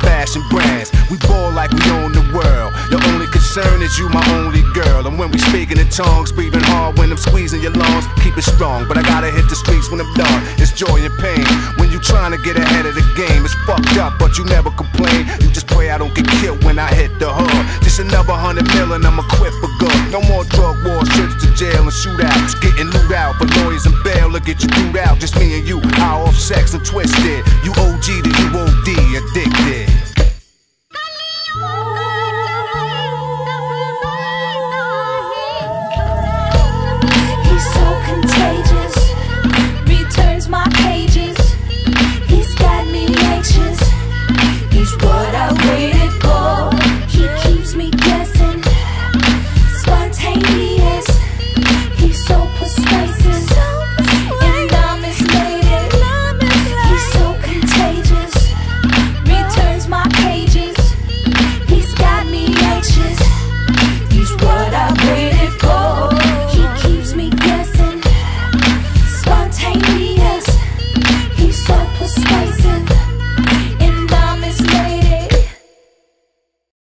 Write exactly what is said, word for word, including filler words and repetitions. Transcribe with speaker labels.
Speaker 1: fashion brands. We ball like we own the world. Your only concern is you my only girl. And when we speaking in tongues, breathing hard when I'm squeezing your lungs. Keep it strong, but I gotta hit the streets when I'm done. It's joy and pain when you trying to get ahead of the game. It's fucked up, but you never complain. You just pray I don't get killed when I hit the hood. Just another hundred million, I'ma quit for good. No more drug wars, trips to jail and shootouts. Getting loot out for lawyers and bail to get you through out. Just me and you, high off sex and twisted. You O G to you O D, addicted.